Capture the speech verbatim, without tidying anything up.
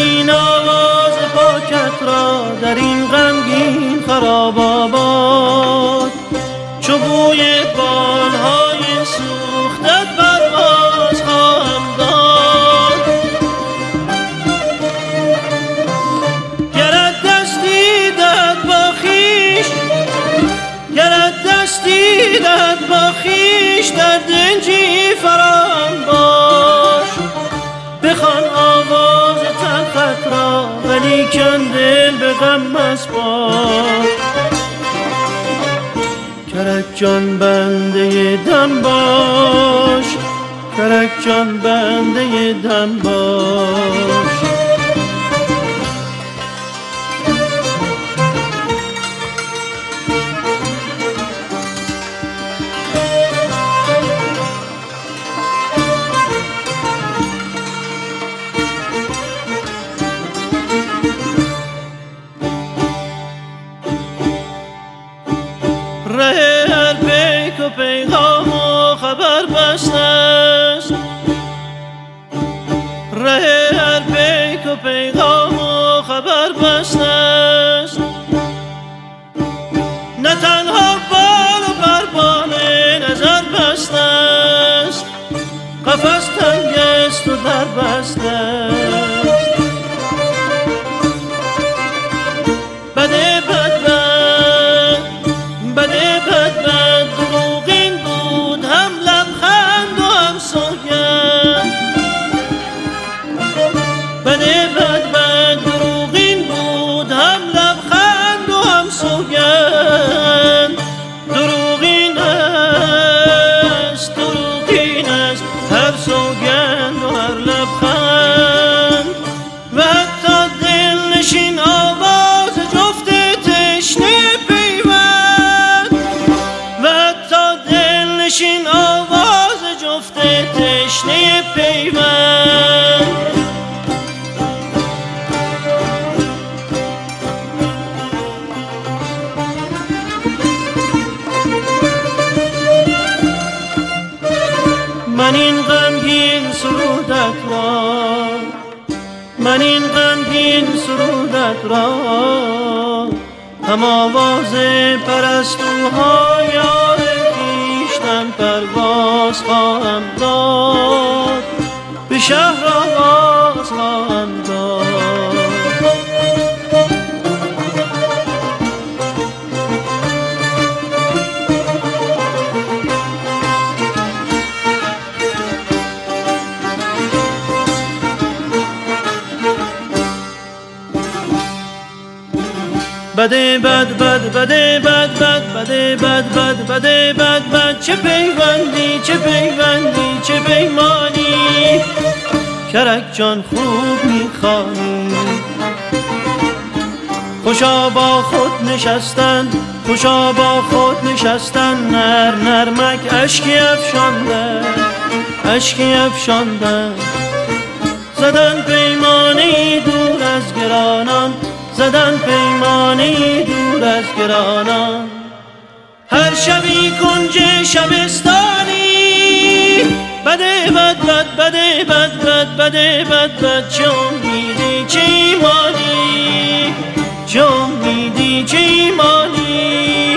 این آواز پاکت را در این غمگین خراب آباد، چو بوی بالهای سوختت پرواز خواهم داد. گرت دستی دهد با خویش، گرت دستی دهد با خویش، در دنجی فراهم باش. بخوان آواز تلخت را ولیکن دل به غم مسپار. کرک جان بنده دم باش، کرک جان بنده دم باش. ره هر پیک و پیغام و خبر بسته است، ره هر پیک و پیغام و خبر بسته است. نه تنها بال و پربال نظر بسته است، قفس تنگ است و در بسته است. بده بد بد بده بد بد دروغین بود، هم لبخند و هم سوگند. بده بد بد دروغین بود، هم لبخند و هم سوگند. دروغین است دروغین است هر سوگند و هر لبخند. و حتی دلنشین آواز جفت تشنه این آواز جفت تشنه پیوند. من این غمگین سرودت را، من این غمگین سرودت را، هم آواز پرستوهای یار پرواز خواهم داد، به شهر آواز خواهم داد. بده بد بد بده بد بد بده بد بد بده بد بد چه پیوندی چه پیوندی چه پیمانی. کرک جان خوب میخوانی، خوشا با خود نشستن، خوشا با خود نشستن. نر نرمک اشکی افشاندن، اشکی افشاندن. زدن پیمانی دور از گرانان، زدن پیمانی دور از گرانان. هر شبی کنج شبستانی، بده بد بد بده بد بد بده بد بد. چه امیدی چه ایمانی، چه امیدی چه ایمانی.